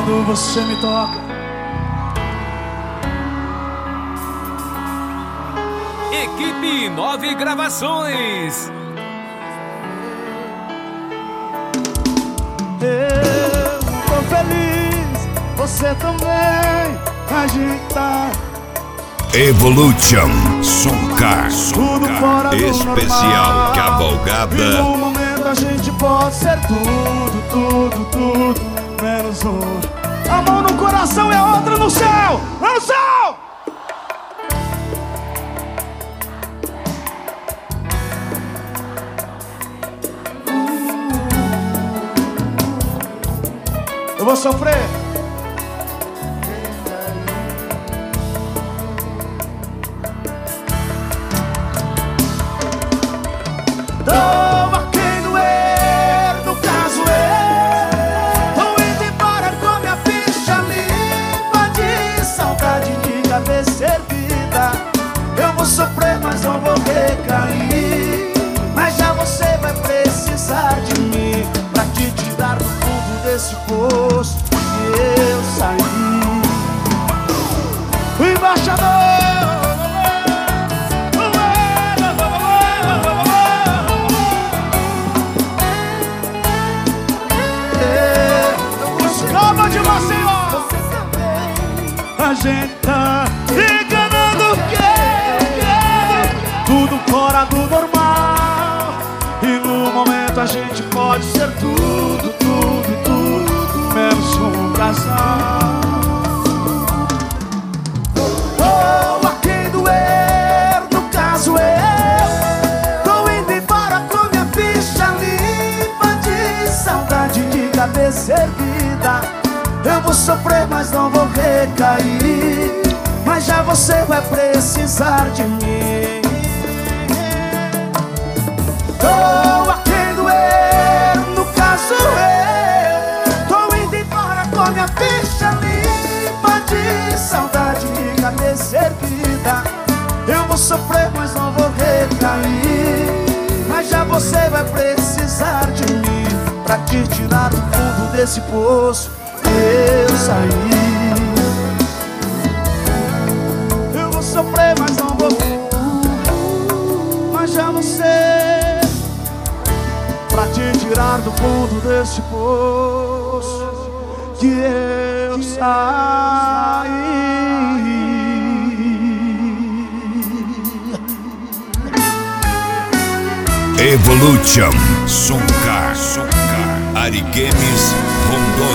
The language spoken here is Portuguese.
quando você me toca. Equipe 9 Gravações. Eu tô feliz, você também. A gente tá Evolution Soncar tudo fora do especial normal. cavalgada. E no momento a gente pode ser tudo, tudo, tudo menos um. A mão no coração e a outra no céu. No céu! Eu vou sofrer. Doa quem doer, no caso eu. Tô indo embora com minha ficha limpa de saudade de cabeça erguida. Eu vou sofrer, mas não vou recair. Mas já você vai precisar de mim pra te tirar do fundo desse poço que eu saí. O embaixador. Calma de Maceió. A gente tá enganando o quê? Tudo fora do normal. E no momento a gente pode ser tudo, tudo, tudo menos um casal. Oh, a quem doer, no caso eu. Tô indo embora com minha ficha limpa de saudade de cabeça erguida. Eu vou sofrer, mas não vou recair. Mas já você vai precisar de mim. Oh, a quem doer, no caso eu. Tô indo embora com minha ficha limpa de saudade de cabeça erguida. Eu vou sofrer, mas não vou recair. Mas já você vai precisar de mim pra te tirar do fundo desse poço que eu saí. Eu vou sofrer, mas não vou. Mas já você, pra te tirar do fundo desse poço que eu saí. Evolution Soncar Arigamis Rondônia.